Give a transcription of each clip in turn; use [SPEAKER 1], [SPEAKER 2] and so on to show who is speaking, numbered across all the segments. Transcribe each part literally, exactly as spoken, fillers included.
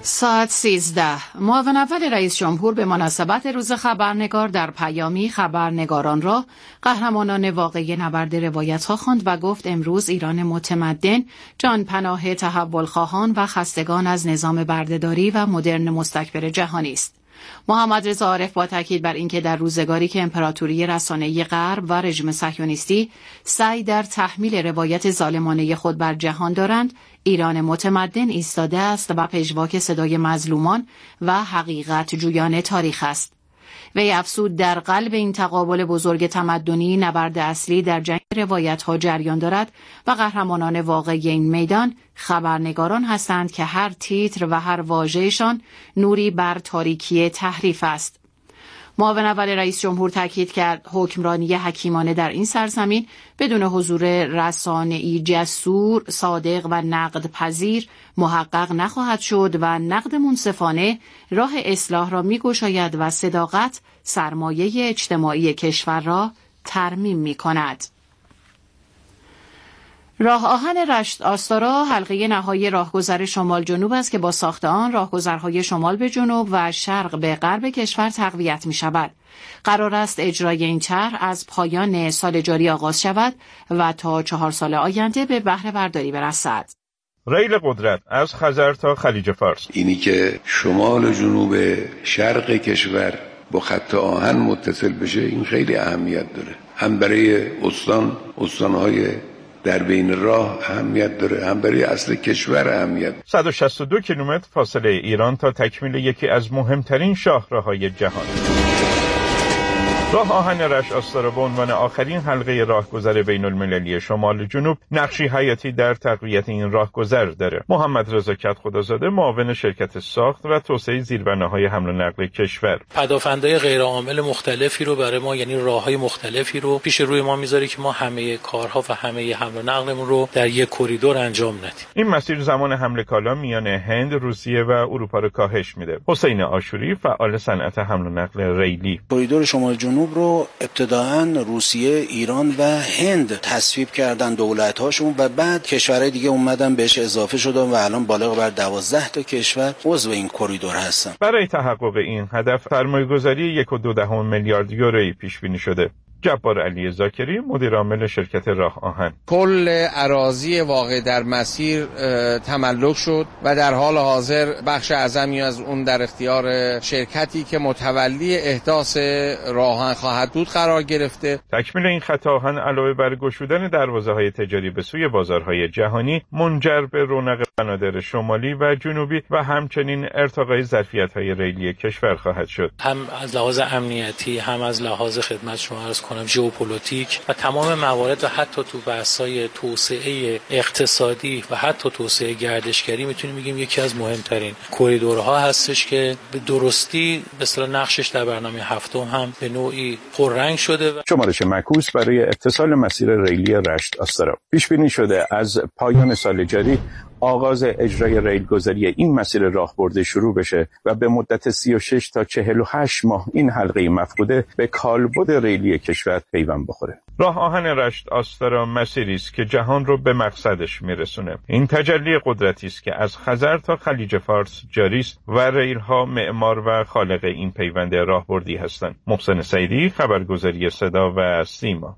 [SPEAKER 1] ساعت سیزده. معاون اول رئیس جمهور به مناسبت روز خبرنگار در پیامی خبرنگاران را قهرمانان واقعی نبرد روایت‌ها خواند و گفت امروز ایران متمدن جانپناه تحولخواهان و خستگان از نظام بردهداری و مدرن مستکبر جهانی است. محمد رضا عارف با تاکید بر اینکه در روزگاری که امپراتوری رسانه‌ای غرب و رژیم صهیونیستی سعی در تحمیل روایت ظالمانه خود بر جهان دارند، ایران متمدن ایستاده است و پژواک صدای مظلومان و حقیقت جویان تاریخ است. وی افزود در قلب این تقابل بزرگ تمدنی نبرد اصلی در جنگ روایت‌ها جریان دارد و قهرمانان واقعی این میدان خبرنگاران هستند که هر تیتر و هر واژه‌شان نوری بر تاریکی تحریف است. معاون اول رئیس جمهور تاکید کرد حکمرانی حکیمانه در این سرزمین بدون حضور رسانه‌ای جسور، صادق و نقد پذیر محقق نخواهد شد و نقد منصفانه راه اصلاح را می‌گشاید و صداقت سرمایه اجتماعی کشور را ترمیم می‌کند. راه آهن رشت آستارا حلقه نهایی راهگذر شمال جنوب است که با ساخت آن راهگذرهای شمال به جنوب و شرق به غرب کشور تقویت می شود. قرار است اجرای این طرح از پایان سال جاری آغاز شود و تا چهار سال آینده به بهره برداری برسد.
[SPEAKER 2] ریل قدرت از خزر تا خلیج فارس،
[SPEAKER 3] اینی که شمال و جنوب شرق کشور با خط آهن متصل بشه، این خیلی اهمیت داره، هم برای استان استانهای در بین راه اهمیت داره، هم برای اصل کشور اهمیت.
[SPEAKER 2] صد و شصت و دو کیلومتر فاصله ایران تا تکمیل یکی از مهمترین شاهراهای جهان. راه آهن رشت آستارا به عنوان آخرین حلقه راهگذر بین المللی شمال جنوب نقشی حیاتی در تقویت این راهگذر داره. محمد رضا کدخدازاده معاون شرکت ساخت و توسعه زیربناهای حمل و نقل کشور،
[SPEAKER 4] پدافندهای غیرعامل مختلفی رو برای ما، یعنی راههای مختلفی رو پیش روی ما میذاره که ما همه کارها و همه حمل و نقلمون رو در یک کریدور انجام ندیم.
[SPEAKER 2] این مسیر زمان حمل کالا میان هند، روسیه و اروپا رو کاهش میده. حسین آشوری فعال صنعت حمل و نقل ریلی،
[SPEAKER 5] کریدور شمال جنوب رو ابتداعاً روسیه، ایران و هند تصویب کردن دولت‌هاشون و بعد کشورهای دیگه اومدن بهش اضافه شدن و الان بالغ بر دوازده تا کشور عضو این کریدور هستن.
[SPEAKER 2] برای تحقق این هدف سرمایه‌گذاری یک و دو دهم میلیارد یورویی پیش بینی شده. جبار علی زاکری مدیر عامل شرکت راه آهن،
[SPEAKER 6] کل اراضی واقع در مسیر تملک شد و در حال حاضر بخش اعظمی از اون در اختیار شرکتی که متولی احداث راه آهن خواهد بود قرار گرفته.
[SPEAKER 2] تکمیل این خط آهن علاوه بر گشودن دروازه‌های تجاری به سوی بازارهای جهانی منجر به رونق بنادر شمالی و جنوبی و همچنین ارتقای ظرفیت‌های ریلی کشور خواهد شد.
[SPEAKER 4] هم از لحاظ امنیتی، هم از لحاظ خدمت شما عرض کنم ژئوپلیتیک و تمام موارد و حتی تو بحث‌های توسعه اقتصادی و حتی توسعه گردشگری میتونیم بگیم یکی از مهمترین کریدورها هستش که به درستی به اصطلاح نقشش در برنامه هفتم هم به نوعی پررنگ شده.
[SPEAKER 7] شمارش معکوس برای اتصال مسیر ریلی رشت آستارا پیش بینی شده از پایان سال جاری آغاز اجرای ریلگذاری این مسیر راهبرده شروع بشه و به مدت سی و شش تا چهل و هشت ماه این حلقه مفقوده به کالبد ریلی کشور پیوند بخوره.
[SPEAKER 2] راه آهن رشت آستارا مسیری است که جهان رو به مقصدش میرسونه. این تجلی قدرتی است که از خزر تا خلیج فارس جاری است و ریل‌ها معمار و خالق این پیوند راهبردی هستند. محسن سعیدی، خبرگزاری صدا و سیما.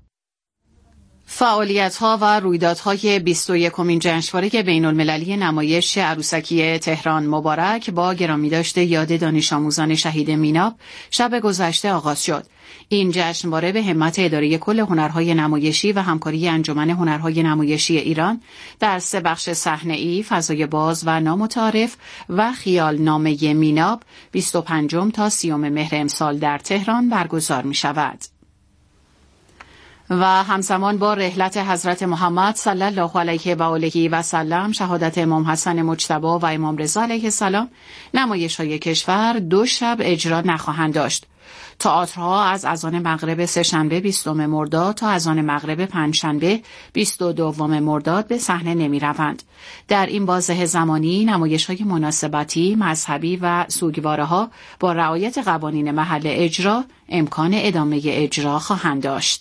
[SPEAKER 1] فعالیت‌ها و رویدادهای بیست و یکمین جشنواره بین‌المللی نمایش عروسکی تهران مبارک با گرامیداشت یاد دانش آموزان شهید میناب شب گذشته آغاز شد. این جشنواره به همت اداره کل هنرهای نمایشی و همکاری انجمن هنرهای نمایشی ایران در سه بخش صحنه‌ای، فضای باز و نامتعارف و خیال نامه میناب بیست و پنجم تا سیوم مهر امسال در تهران برگزار می‌شود. و همزمان با رحلت حضرت محمد صلی الله علیه و آله و سلم، شهادت امام حسن مجتبی و امام رضا علیه السلام، نمایش‌های کشور دو شب اجرا نخواهند داشت. تئاترها از اذان مغرب سه‌شنبه بیستم مرداد تا اذان مغرب پنجشنبه بیست و دوم مرداد به صحنه نمی‌روند. در این بازه زمانی نمایش‌های مناسبتی، مذهبی و سوگواره‌ها با رعایت قوانین محل اجرا امکان ادامه اجرا خواهند داشت.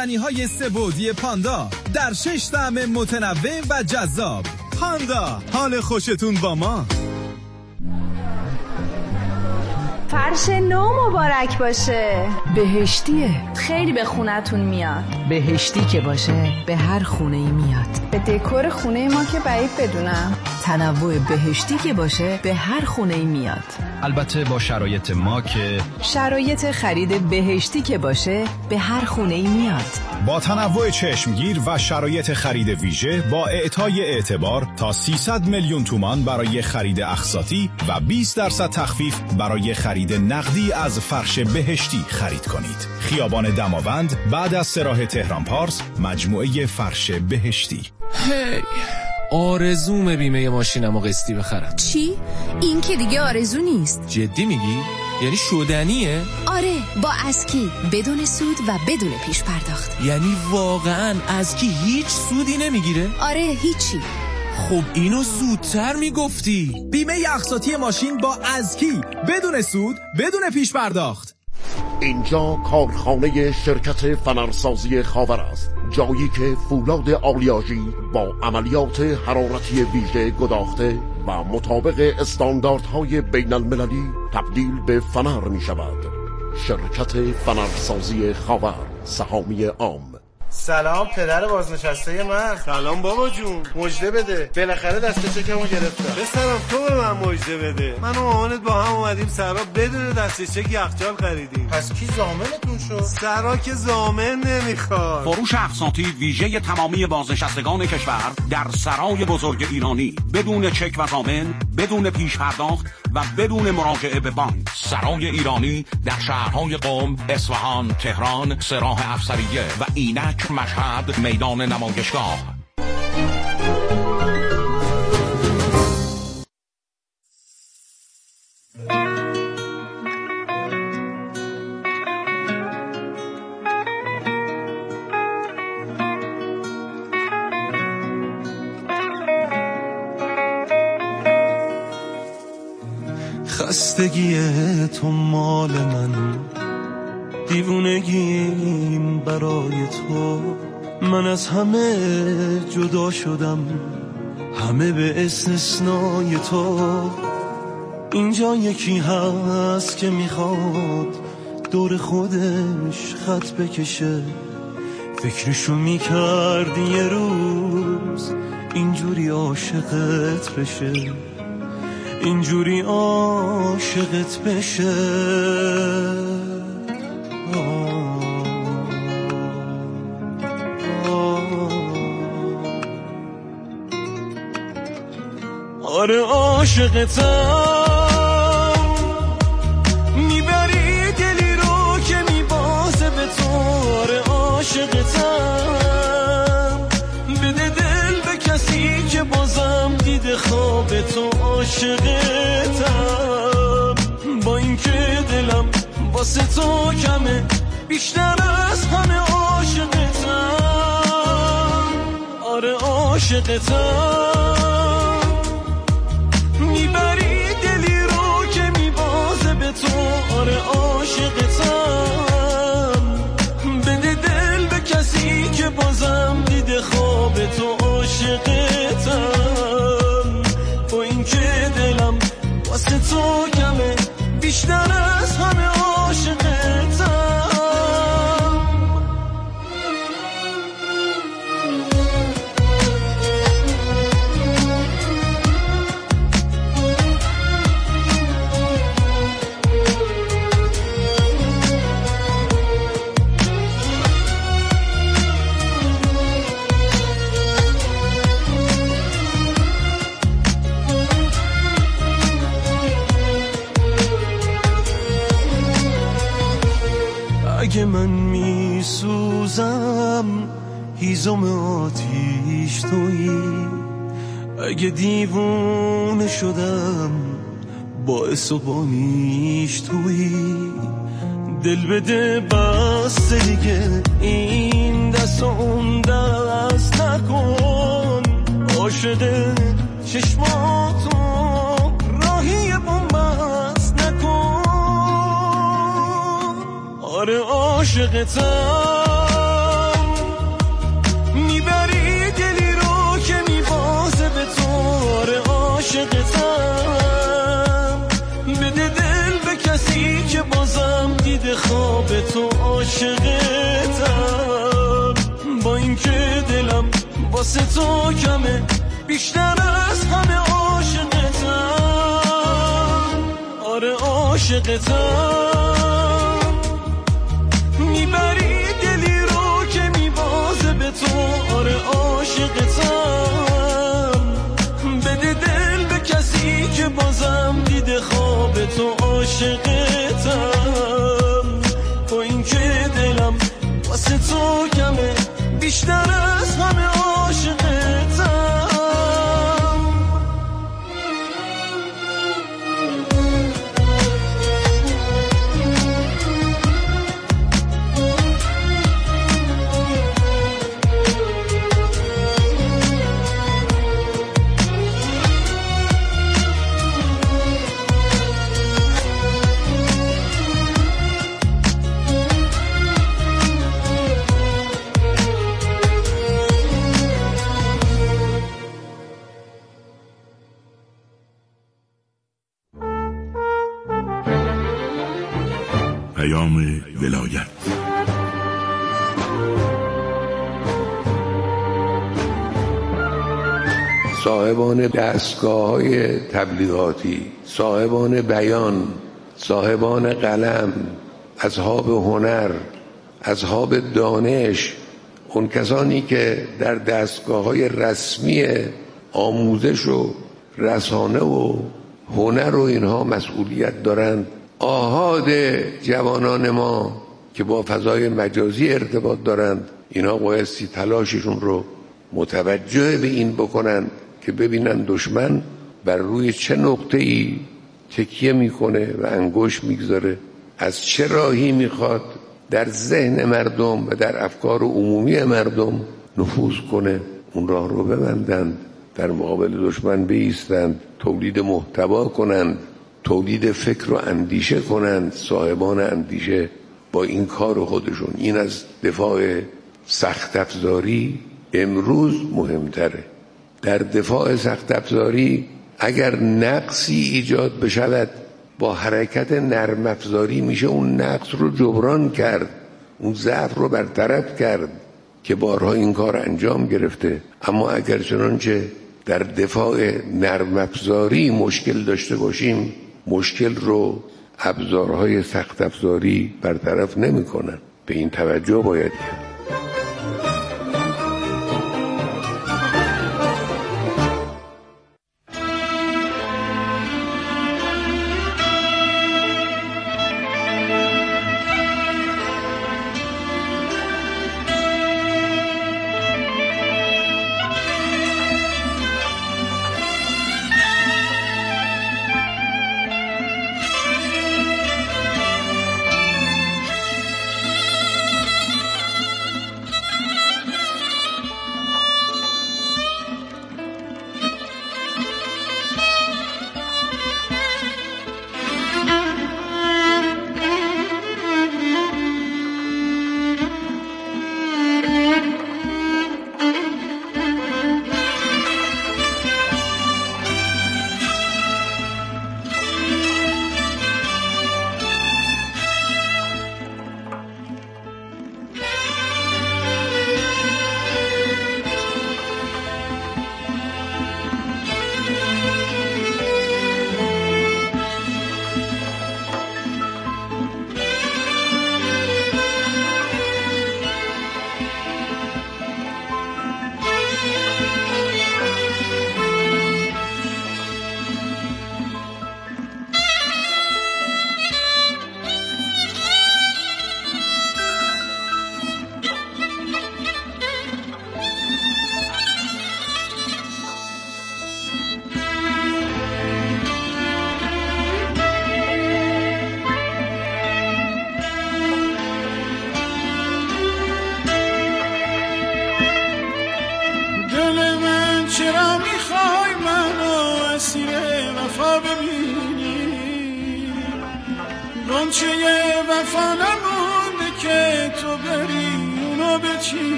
[SPEAKER 8] نوشیدنی‌های سه‌بعدی پاندا در شش طعم متنوع و جذاب. پاندا، حال خوشتون با ما.
[SPEAKER 9] فرش نو مبارک باشه.
[SPEAKER 10] بهشتیه.
[SPEAKER 9] خیلی به خونتون میاد.
[SPEAKER 10] بهشتی که باشه به هر خونه ای میاد.
[SPEAKER 9] به دکور خونه ما که بعید بدونم.
[SPEAKER 10] تنوع بهشتی که باشه به هر خونه ای میاد.
[SPEAKER 11] البته با شرایط ما که
[SPEAKER 10] شرایط خرید بهشتی که باشه به هر خونه ای میاد.
[SPEAKER 12] با تنوع چشمگیر و شرایط خرید ویژه با اعطای اعتبار تا سیصد میلیون تومان برای خرید اقساطی و بیست درصد تخفیف برای خرید نقدی از فرش بهشتی خرید کنید. خیابان دماوند بعد از سراح تهران پارس، مجموعه فرش بهشتی.
[SPEAKER 13] هی آرزوم بیمه ماشینمو قسطی بخرم.
[SPEAKER 14] چی؟ این که دیگه آرزو نیست.
[SPEAKER 13] جدی میگی؟ یعنی شدنیه؟
[SPEAKER 14] آره، با اسکی بدون سود و بدون پیش پرداخت.
[SPEAKER 13] یعنی واقعا اسکی هیچ سودی نمیگیره؟
[SPEAKER 14] آره، هیچی.
[SPEAKER 13] خب اینو زودتر میگفتی.
[SPEAKER 8] بیمه اقساطی ماشین با اسکی بدون سود بدون پیش پرداخت.
[SPEAKER 15] اینجا کارخانه شرکت فنرسازی خاور است، جایی که فولاد آلیاژی با عملیات حرارتی ویژه گداخته و مطابق استانداردهای بین المللی تبدیل به فنر می شود. شرکت فنرسازی خاور، سهامی عام.
[SPEAKER 16] سلام پدر بازنشسته من.
[SPEAKER 17] سلام بابا جون، مژده بده، بالاخره دست چکمو گرفتم.
[SPEAKER 16] بسرم تو به من مژده بده. من و مامانت با هم اومدیم سرا بدون دست چک یخچال خریدیم.
[SPEAKER 17] پس کی ضامنتون شد؟
[SPEAKER 16] سرا که ضامن نمیخواد.
[SPEAKER 18] فروش اقساطی ویژه تمامی بازنشستگان کشور در سرای بزرگ ایرانی بدون چک و ضامن، بدون پیش پرداخت و بدون مراجعه به بانک. سرای ایرانی در شهرهای قم، اصفهان، تهران، سراح افسریه و اینک، مشهد، میدان نمایشگاه.
[SPEAKER 19] خستگی تو مال من، دیوونگیم برای تو. من از همه جدا شدم، همه به استثنای تو. اینجا یکی هست که میخواد دور خودش خط بکشه. فکرشو میکرد یه روز اینجوری عاشقت بشه، اینجوری عاشقت بشه. آره عاشقتم، میبری دلی رو که میبازه به تو. آره عاشقتم، بده دل به کسی که بازم دیده خواب تو. عاشقتم، با این که دلم واسه تو کمه، بیشتر از همه عاشقتم. آره عاشقتم، میبری دلی رو که میبازه به تو. آره عاشقتم، بده دل به کسی که بازم دیده خواب تو. عاشقتم، با این که دلم واسه تو کمه، بیشتر از همه عاشقتم. اگه من میسوزم هیزم آتیش تویی، اگه دیوونه شدم باعث و بانیش تویی. دل بده بس دیگه این دست و اون دست نکن. عاشق چشماتو راهی بومبست نکن. آره عاشقتم، عاشقتم، بده دل به کسی که بازم دیده خواب تو عاشقتم. با اینکه دلم واسه تو کمه بیشتر از همه عاشقتم، آره عاشقتم. میبری دلی رو که میبازه به تو، آره عاشقتم. بده دل به کسی که بازم دیده خواب تو عاشقتم. با اینکه دلم واسه تو کمه بیشتر از همه عاشقتم.
[SPEAKER 12] ولایت.
[SPEAKER 3] صاحبان دستگاه‌های تبلیغاتی، صاحبان بیان، صاحبان قلم، اصحاب هنر، اصحاب دانش، اون کسانی که در دستگاه‌های رسمی آموزش و رسانه و هنر و اینها مسئولیت دارند، آحاد جوانان ما که با فضای مجازی ارتباط دارند، اینا بایستی تلاششون رو متوجه به این بکنن که ببینن دشمن بر روی چه نقطه‌ای تکیه میکنه و انگشت میگذاره، از چه راهی میخواد در ذهن مردم و در افکار عمومی مردم نفوذ کنه. اون راه رو ببندند، در مقابل دشمن بایستند، تولید محتوا کنند، تولید فکر و اندیشه کنند. صاحبان اندیشه با این کار خودشون، این از دفاع سخت افزاری امروز مهمتره. در دفاع سخت افزاری اگر نقصی ایجاد بشود، با حرکت نرم افزاری میشه اون نقص رو جبران کرد، اون ضعف رو برطرف کرد که بارها این کار انجام گرفته. اما اگر چنانچه در دفاع نرم افزاری مشکل داشته باشیم، مشکل رو ابزارهای سخت افزاری برطرف نمی کنن. به این توجه باید کرد.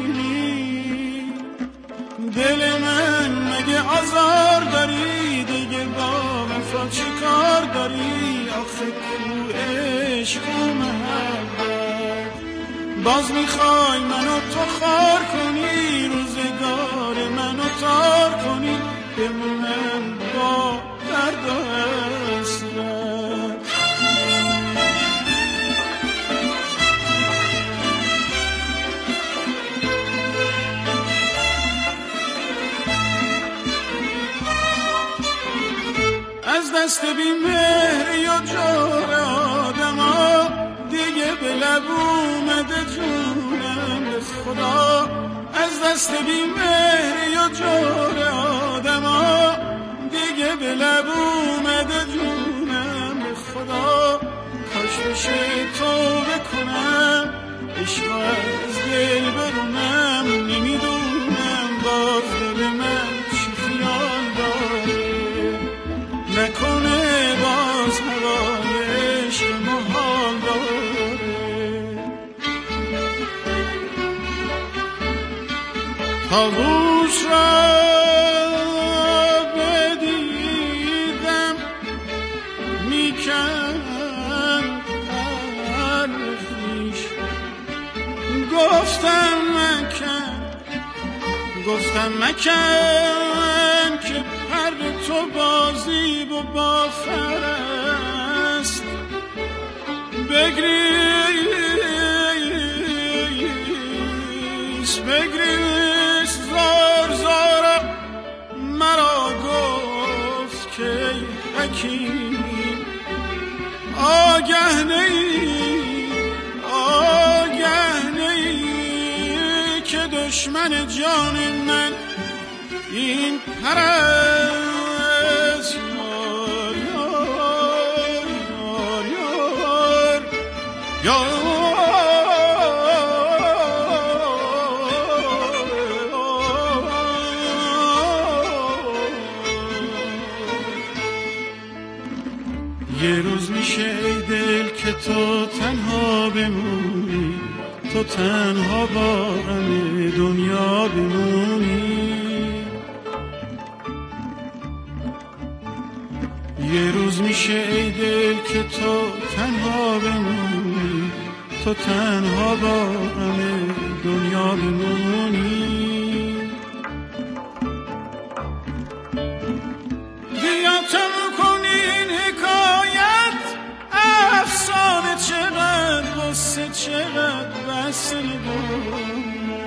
[SPEAKER 19] دل من مگه آزار داری دیگه دیگه با وفا چی کار داری؟ آخه کو عشق و محبت. باز میخوای منو تو خار کنی، روزگار منو تار کنی، بمونم با درد و حسرت. از دست بی مهر یا جور آدم ها دیگه به لب اومده جونم به خدا. از دست بی مهر یا جور آدم ها دیگه به لب اومده جونم به خدا. کاش بشه توبه کنم، عشق از دل برونم، نمیدونم باز دل من چی خیال داره. نکنه باز هوای عشق محال داره. طاووس را بدیدم میکن هر خویش، گفتم مکن گفتم مکن که پر تو بازی و بافر است. بگریز بگریز زار زار مرا گفت که حکیم آگه نی آگه نی که دشمن جان من این پرست. یار یار یار یار یه روز میشه ای دل که تو تنها بمونی، تو تنها با غم دنیا بمونی. یه روز میشه ای دل که تو تنها بمونی، تو تنها با غم دنیا بمونی. بیا تموم کن این حکایت، افسانه چقدر غصه چقدر وصل بود.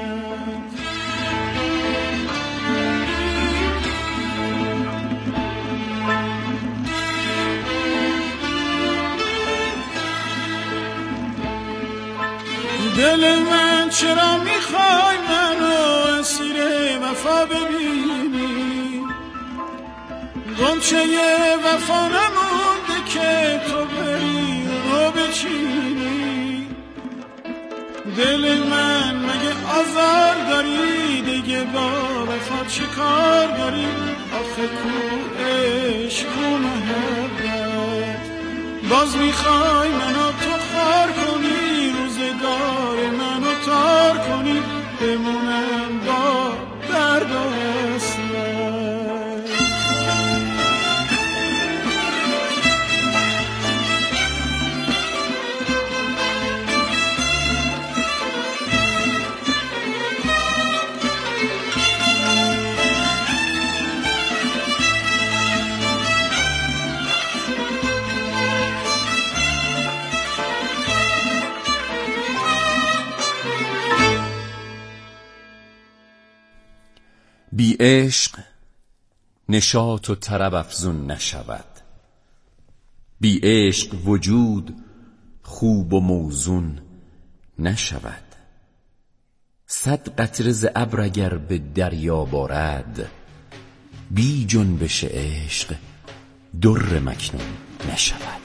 [SPEAKER 19] دل من چرا میخوای منو اسیر وفا ببینی؟ غنچه وفا نمونده که تو بری رو بچینی. دل من مگه آزار داری؟ دیگه با وفا چه کار داری؟ آخه کو عشق و محبت. باز میخوای منو تو خار کنی، روزگار منو تار کنی، بمونم با درد و حسرت.
[SPEAKER 20] بی عشق نشاط و طرب افزون نشود، بی عشق وجود خوب و موزون نشود. صد قطره ز ابر اگر به دریا بارد، بی جنبش عشق در مکنون نشود.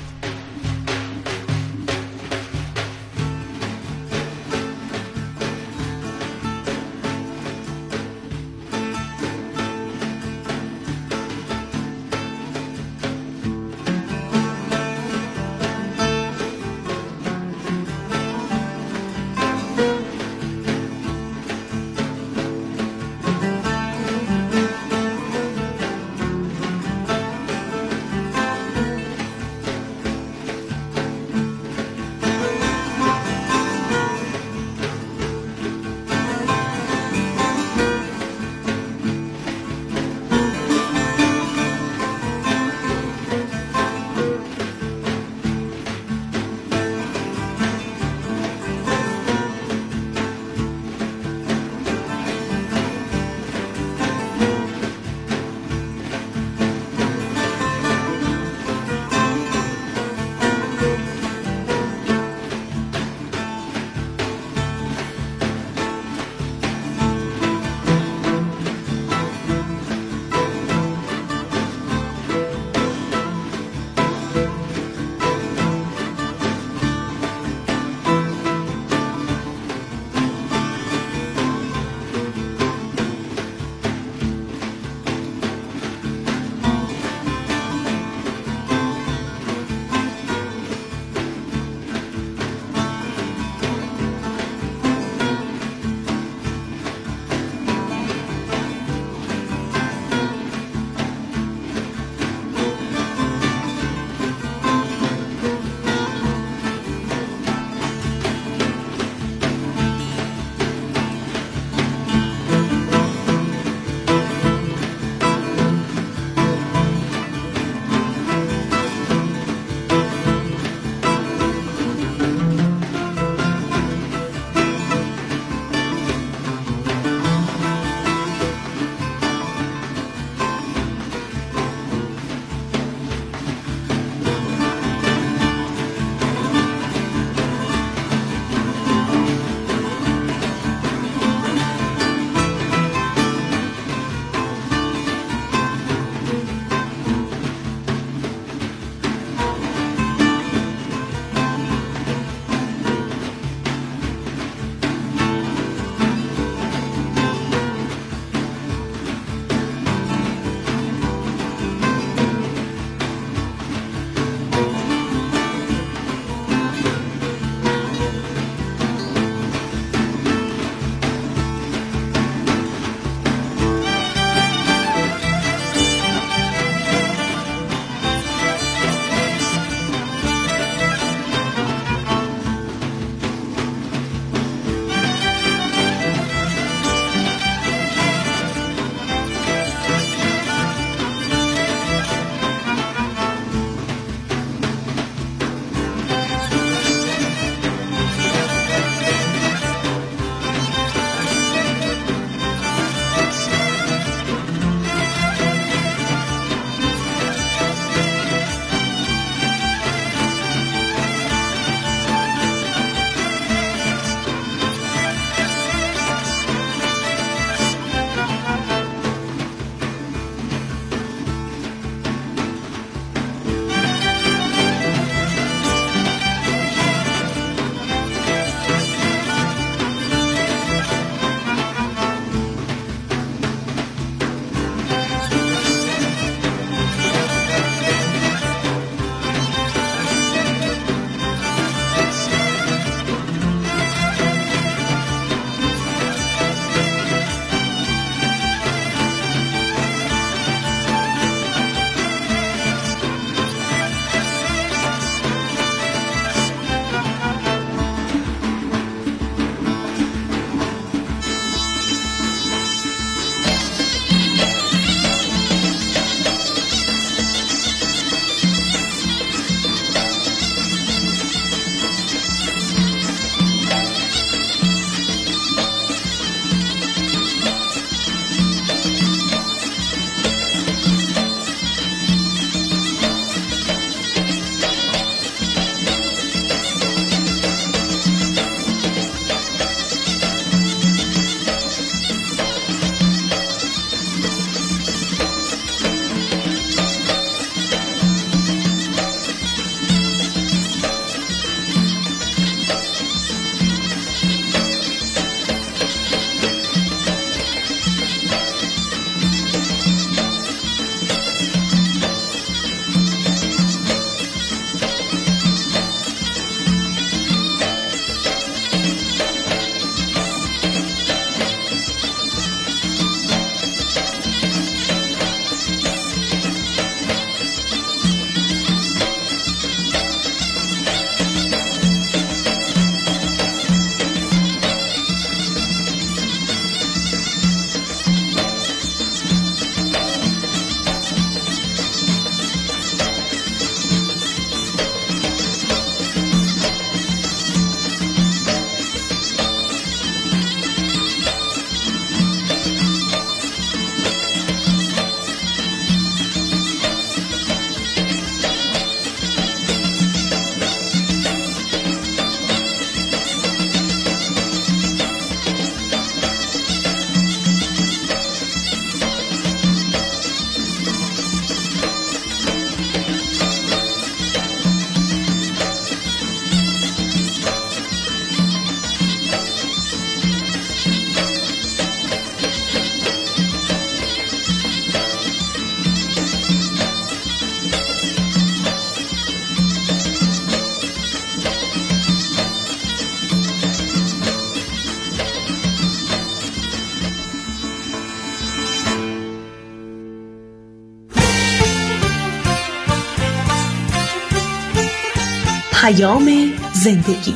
[SPEAKER 21] پیام زندگی.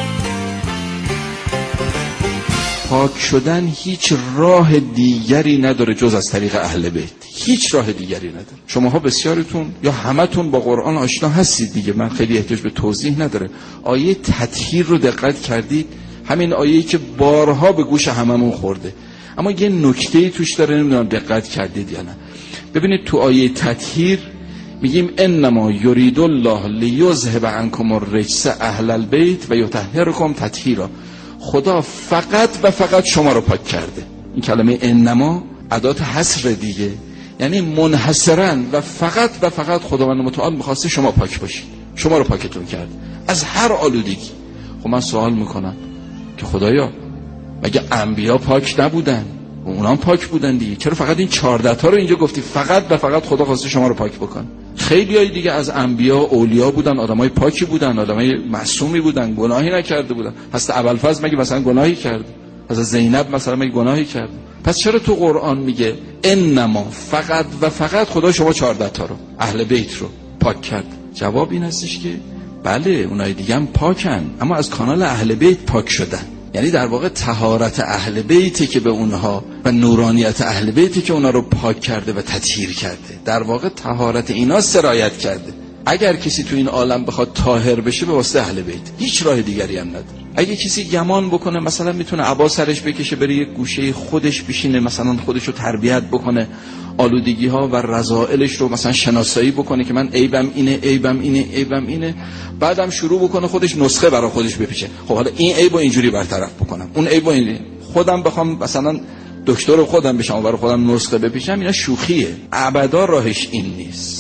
[SPEAKER 22] پاک شدن هیچ راه دیگری نداره جز از طریق اهل بیت. هیچ راه دیگری نداره. شماها بسیارتون یا همتون با قرآن آشنا هستید دیگه، من خیلی احتیاج به توضیح نداره. آیه تطهیر رو دقت کردید؟ همین آیه‌ای که بارها به گوش هممون خورده، اما یه نکته‌ای توش داره، نمیدونم دقت کردید یا نه. ببینید تو آیه تطهیر میگیم انما یرید الله لیذهب عنکم الرجس اهل البیت و یطهرکم تطهیرا. خدا فقط و فقط شما رو پاک کرده. این کلمه انما ادات حصر دیگه، یعنی منحصرا و فقط و فقط خداوند متعال میخواسته شما پاک باشید، شما رو پاکتون کرد از هر آلودگی. خب من سوال میکنم که خدایا مگه انبیا پاک نبودن؟ اونا هم پاک بودن دیگه، چرا فقط این چهارده تا رو اینجا گفتی فقط و فقط خدا خواسته شما رو پاک بکن؟ خیلیای دیگه از انبیا اولیا بودن، آدمای پاکی بودن، آدمای معصومی بودن، گناهی نکرده بودن. پس ابوالفضل مگه مثلا گناهی کرد؟ پس زینب مثلا مگه گناهی کرد؟ پس چرا تو قرآن میگه انما فقط و فقط خدا شما چهارده تا رو اهل بیت رو پاک کرد؟ جواب این هستش که بله اونای دیگه هم پاکن، اما از کانال اهل بیت پاک شدن. یعنی در واقع طهارت اهل بیتی که به اونها و نورانیت اهل بیتی که اونها رو پاک کرده و تطهیر کرده، در واقع طهارت اینا سرایت کرده. اگر کسی تو این عالم بخواد طاهر بشه به واسطه اهل بیت، هیچ راه دیگری هم نداره. اگه کسی گمان بکنه مثلا میتونه عبا سرش بکشه بره یک گوشه خودش بشینه، مثلا خودش رو تربیت بکنه، آلودگی ها و رذائلش رو مثلا شناسایی بکنه که من عیبم اینه عیبم اینه عیبم اینه، بعدم شروع بکنه خودش نسخه برای خودش بپیچه. خب حالا این عیبو اینجوری برطرف بکنم، اون عیبو این، خودم بخوام مثلا دکتر خودم بشم و برای خودم نسخه بپیچم، اینا شوخیه. ابدا راهش این نیست.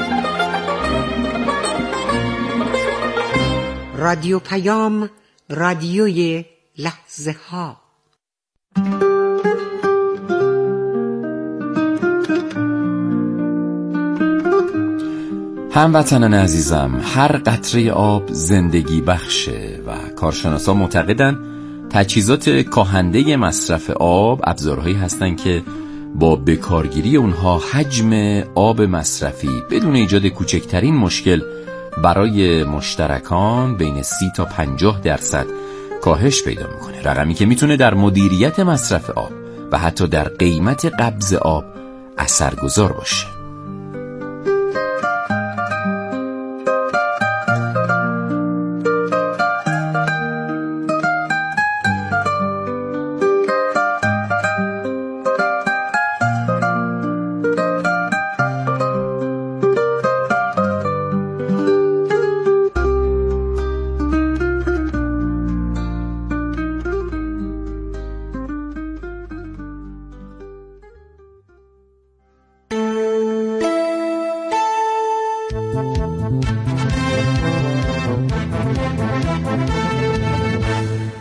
[SPEAKER 23] رادیو پیام، رادیوی لحظه ها.
[SPEAKER 20] هموطنان عزیزم، هر قطره آب زندگی بخشه و کارشناسان معتقدن تجهیزات کاهنده مصرف آب ابزارهایی هستند که با بکارگیری اونها حجم آب مصرفی بدون ایجاد کوچکترین مشکل برای مشترکان بین سی تا پنجاه درصد کاهش پیدا میکنه، رقمی که میتونه در مدیریت مصرف آب و حتی در قیمت قبض آب اثرگذار باشه.